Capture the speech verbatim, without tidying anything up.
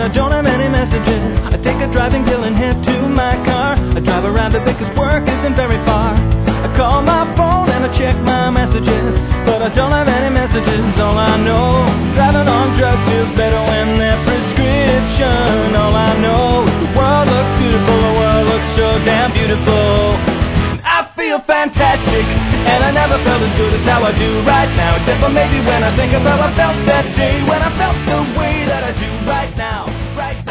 I don't have any messages. I take a driving pill and head to my car. I drive around a bit cause work isn't very far. I call my phone and I check my messages, but I don't have any messages. All I know, driving on drugs is better when they're prescription. All I know is the world looks beautiful, the world looks so damn beautiful. I feel fantastic, and I never felt as good as how I do right now. Except for maybe when I think of how I felt that day, when I felt the way that I do right now, right